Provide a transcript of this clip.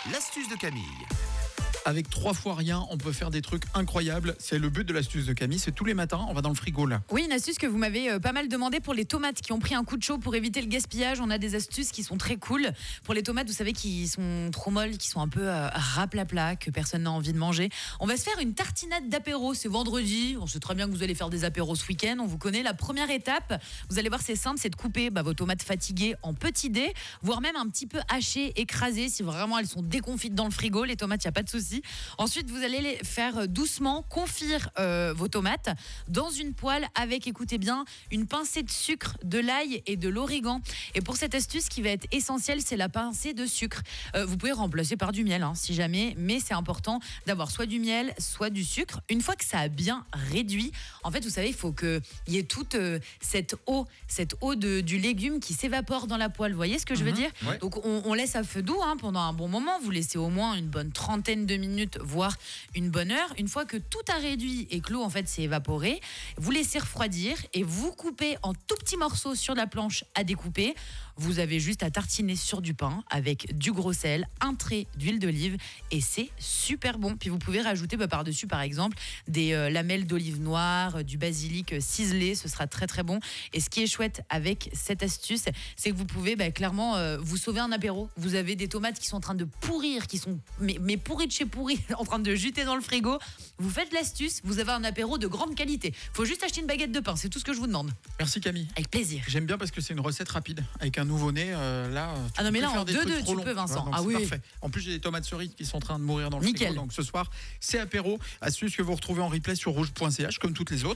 L'astuce de Camille. Avec 3 fois rien, on peut faire des trucs incroyables. C'est le but de l'astuce de Camille. C'est tous les matins, on va dans le frigo là. Oui, une astuce que vous m'avez pas mal demandé pour les tomates qui ont pris un coup de chaud pour éviter le gaspillage. On a des astuces qui sont très cool. Pour les tomates, vous savez, qui sont trop molles, qui sont un peu raplapla, que personne n'a envie de manger. On va se faire une tartinade d'apéro. C'est vendredi. On sait très bien que vous allez faire des apéros ce week-end. On vous connaît. La première étape, vous allez voir, c'est simple, c'est de couper vos tomates fatiguées en petits dés, voire même un petit peu hachées, écrasées. Si vraiment elles sont déconfites dans le frigo, les tomates, il n'y a pas de souci. Ensuite, vous allez les faire doucement confire vos tomates dans une poêle avec, écoutez bien, une pincée de sucre, de l'ail et de l'origan. Et pour cette astuce, ce qui va être essentiel, c'est la pincée de sucre. Vous pouvez remplacer par du miel, si jamais, mais c'est important d'avoir soit du miel, soit du sucre. Une fois que ça a bien réduit, en fait, vous savez, il faut qu'il y ait toute cette eau du légume qui s'évapore dans la poêle. Vous voyez ce que je veux dire ? Ouais. Donc, on laisse à feu doux pendant un bon moment. Vous laissez au moins une bonne trentaine de minutes, voire une bonne heure. Une fois que tout a réduit et que l'eau en fait s'est évaporée, vous laissez refroidir et vous coupez en tout petits morceaux sur la planche à découper. Vous avez juste à tartiner sur du pain avec du gros sel, un trait d'huile d'olive et c'est super bon. Puis vous pouvez rajouter par-dessus par exemple des lamelles d'olive noire, du basilic ciselé, ce sera très très bon. Et ce qui est chouette avec cette astuce, c'est que vous pouvez clairement vous sauver un apéro. Vous avez des tomates qui sont en train de pourrir, qui sont mais pourries de chez pourries, en train de juter dans le frigo. Vous faites l'astuce, vous avez un apéro de grande qualité. Faut juste acheter une baguette de pain, c'est tout ce que je vous demande. Merci Camille. Avec plaisir. J'aime bien parce que c'est une recette rapide. Avec un nouveau-né, là. Ah non, mais là, faire en des 2-2, trucs trop tu longs. peux, Vincent. Donc Ah c'est oui. parfait. En plus, j'ai des tomates cerises qui sont en train de mourir dans le Nickel. frigo. Donc ce soir, c'est apéro. Astuce que vous retrouvez en replay sur rouge.ch comme toutes les autres.